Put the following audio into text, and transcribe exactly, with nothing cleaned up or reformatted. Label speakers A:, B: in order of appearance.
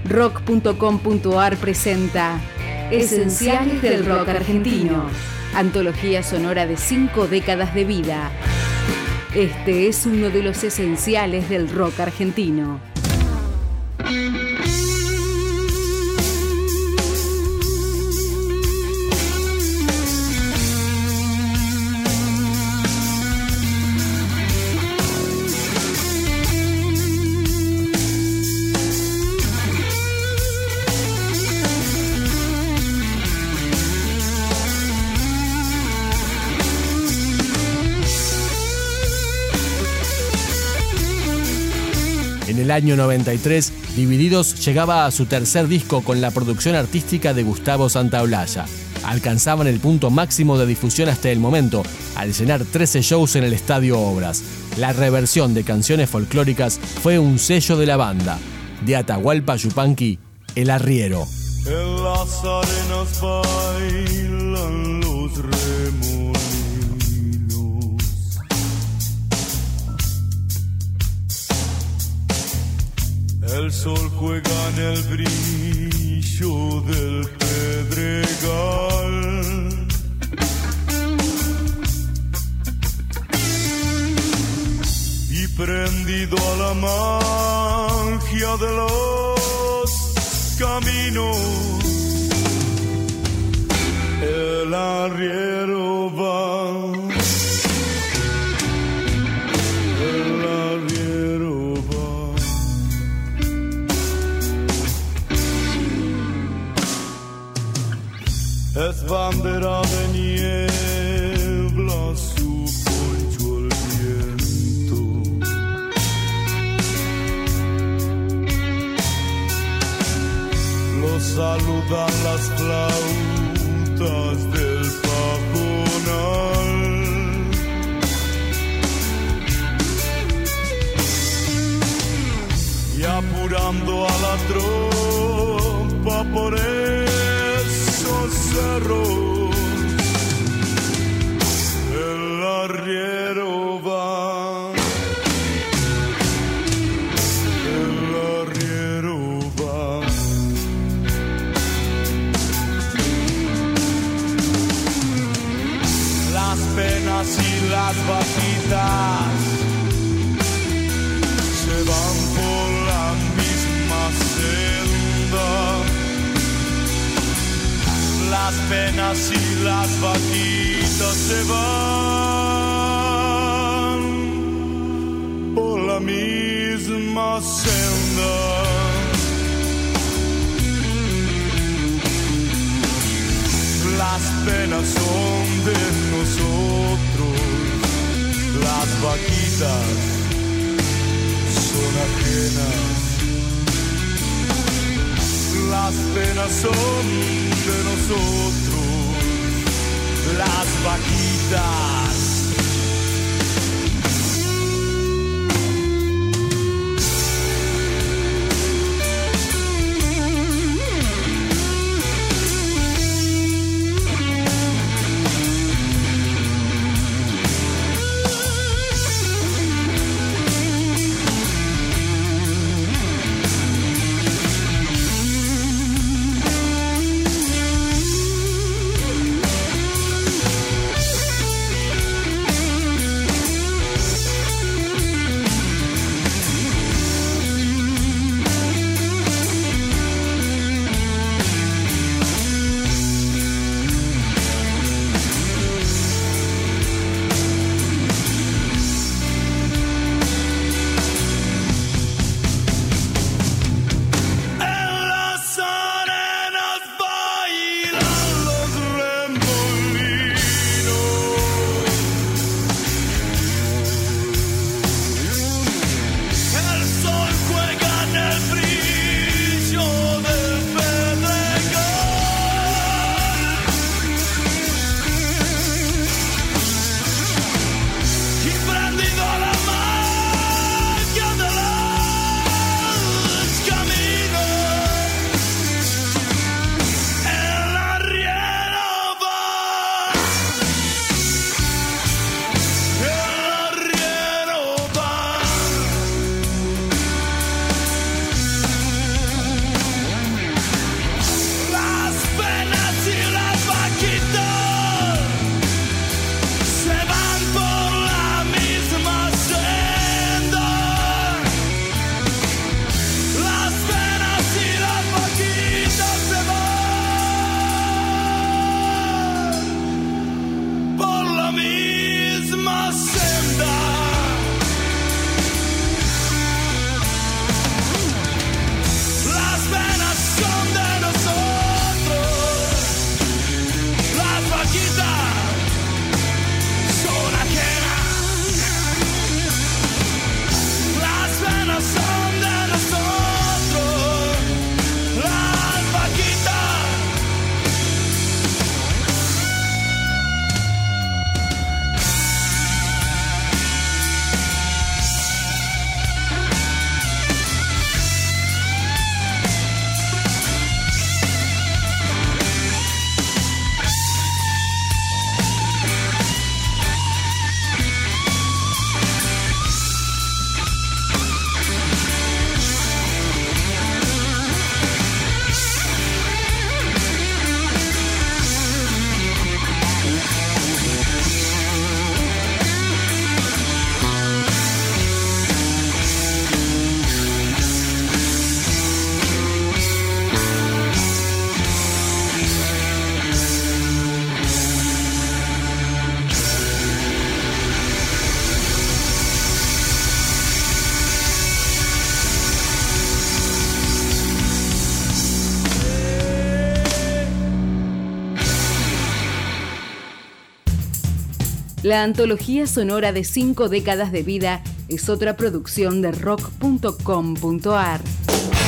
A: rock punto com punto ar presenta Esenciales del Rock Argentino, antología sonora de cinco décadas de vida. Este es uno de los esenciales del rock argentino.
B: En el año noventa y tres, Divididos llegaba a su tercer disco con la producción artística de Gustavo Santaolalla. Alcanzaban el punto máximo de difusión hasta el momento, al llenar trece shows en el Estadio Obras. La reversión de canciones folclóricas fue un sello de la banda. De Atahualpa Yupanqui, El Arriero.
C: En las arenas bailan los remolinos. El sol juega en el brillo del pedregal. Y prendido a la magia de los caminos, el arriero va. El arriero va. Es bandera de niebla, su poncho el viento. Lo saludan las flautas del pajonal. Y apurando a la tropa por esos cerros, el arriero va. El arriero va. Las penas y las vaquitas se van por la misma senda. Las penas y las vaquitas se van por la misma senda. Las penas son de nosotros, las vaquitas son ajenas. Las penas son de nosotros, las vaquitas.
A: La antología sonora de cinco décadas de vida es otra producción de rock punto com punto ar.